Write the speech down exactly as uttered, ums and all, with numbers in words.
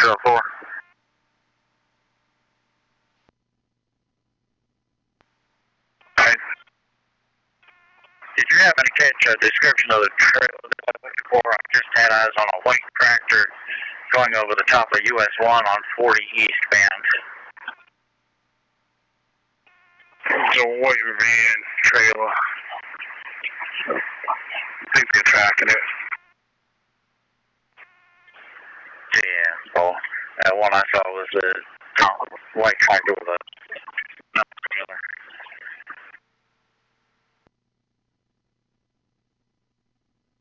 two oh four. Right. Did you happen to catch a description of the trailer that I was looking for? I just had eyes on a white tractor going over the top of U S one on forty eastbound. It's a white van trailer. I think they're tracking it. Yeah, well, that one I saw was a white tractor with a